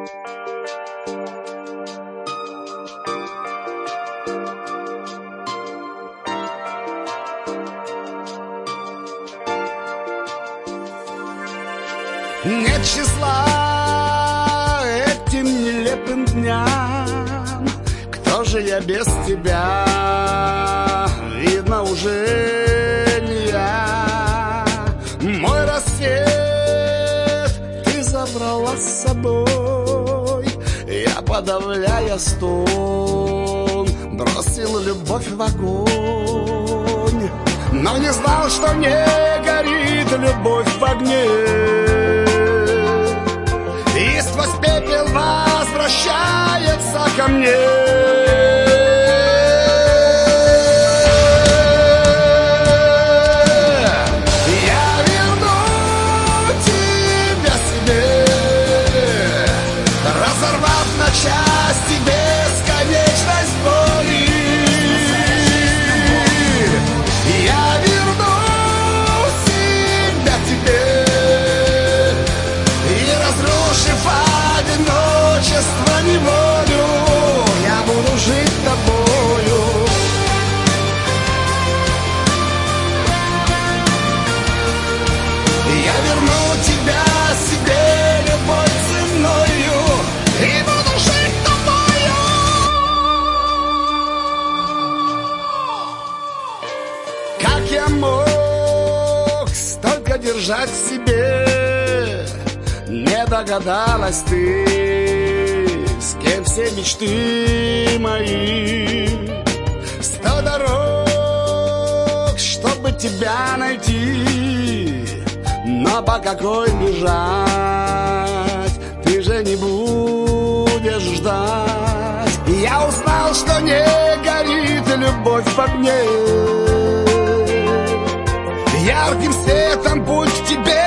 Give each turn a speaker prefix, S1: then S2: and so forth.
S1: Нет числа этим нелепым дням. Кто же я без тебя? Видно уже не я. Мой рассвет ты забрала с собой. Я, подавляя стон, бросил любовь в огонь. Но не знал, что не горит любовь в огне. И сквозь пепел возвращается ко мне. Я верну тебя себе, разорвав на части бесконечность боли. Я верну себя тебе, и разрушив одиночество, неволю, я буду жить тобою. Я верну тебя себе любой ценою и буду жить тобою. Как я мог столько держать в себе? Не догадалась ты, с кем все мечты мои. 100 дорог, чтобы тебя найти, но по какой бежать? Ты же не будешь ждать. Я узнал, что не горит любовь в огне. Ярким светом путь к тебе